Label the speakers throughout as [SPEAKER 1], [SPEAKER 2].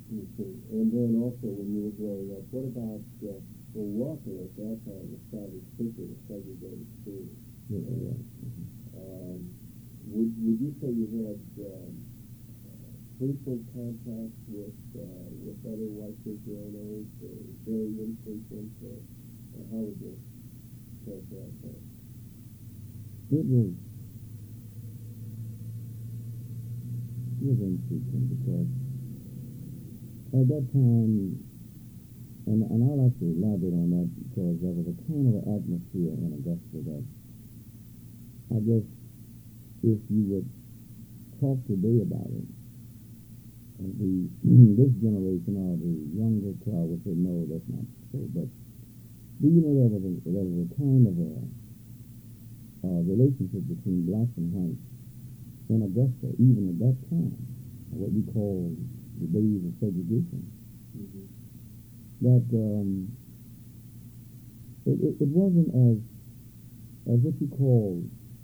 [SPEAKER 1] You see. And then also when you were growing up, what about, well, Walker at that time was probably strictly a segregated school.
[SPEAKER 2] Yeah, yeah.
[SPEAKER 1] Um, would you say you had frequent contact with other white Fijianos, or very infrequent, or how would you characterize that?
[SPEAKER 2] It was infrequent because at that time, and I'll have to elaborate on that because there was a kind of an atmosphere in Augusta that I guess if you would talk today about it, and this generation or the younger crowd would say, no, that's not so. But do you know there was a kind of a relationship between blacks and whites in Augusta, even at that time, what we call the days of segregation, that it wasn't as what you call,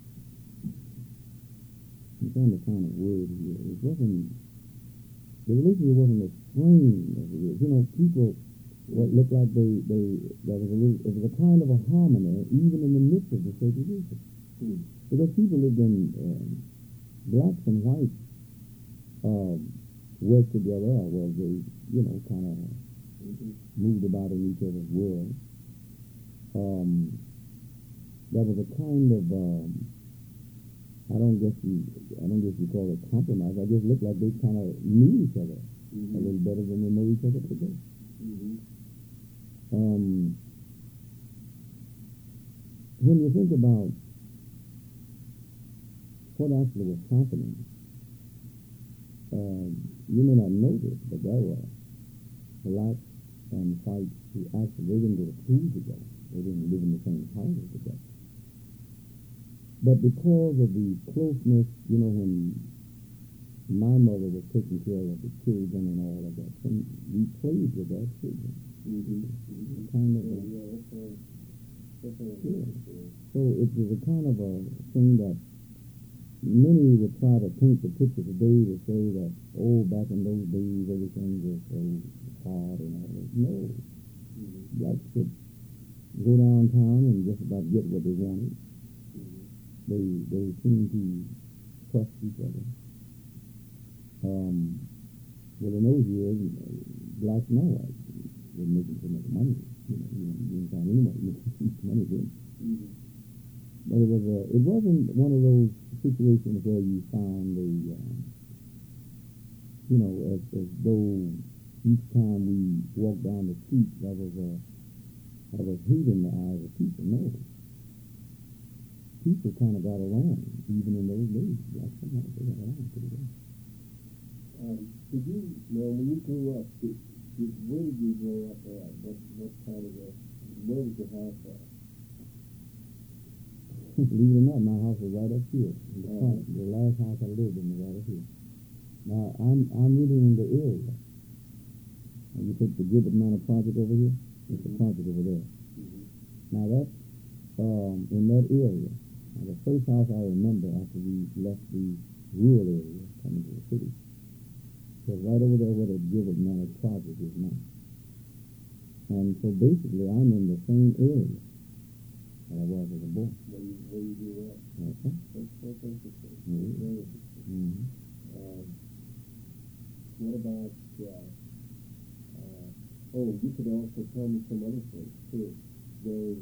[SPEAKER 2] I'm trying to find a word here, the relationship wasn't as strained as it is. You know, people looked like there was it was a kind of a harmony even in the midst of the segregation. Because people lived in, blacks and whites worked together, or well, they, kind of moved about in each other's world. There was a kind of, I don't guess you call it compromise. I just looked like they kind of knew each other a little better than they know each other today. When you think about what actually was happening, you may not know this, but there were blacks and whites who actually, they didn't go to school together. They didn't live in the same houses together. But because of the closeness, when my mother was taking care of the children and all of that, and we played with our children. Kind of So it was a kind of a thing that many would try to paint the picture today to say that, back in those days everything was so hard and all that. No. Blacks could go downtown and just about get what they wanted. They seemed to trust each other. Well, in those years, blacks and whites were making so much money. You didn't find anyone making money then. But it wasn't one of those situations where you found as though each time we walked down the street there was hate in the eyes of people. No. People kind of got along, even in those days. Blacks and whites, they got along pretty well.
[SPEAKER 1] When you grew up, where did you grow up at? What part of where was your house at?
[SPEAKER 2] Believe it or not, my house was right up here. In the front. The last house I lived in was right up here. Now, I'm really in the area. And you take the Gibbet Manor project over here, it's the project over there. Now, that's in that area. Now, the first house I remember after we left the rural area, coming to the city, was right over there where the Gibbet Manor project is now. And so basically, I'm in the same area that I was as a boy.
[SPEAKER 1] Where you grew up?
[SPEAKER 2] Okay.
[SPEAKER 1] That's interesting. Very interesting. What about, you could also tell me some other things, too. There's,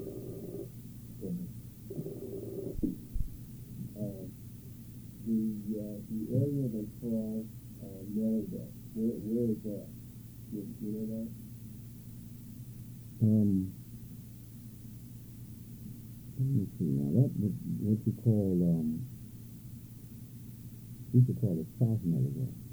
[SPEAKER 1] the area they call Melville. Where is that? You know that?
[SPEAKER 2] Let me see now. That was what you call, we could call it South Melville.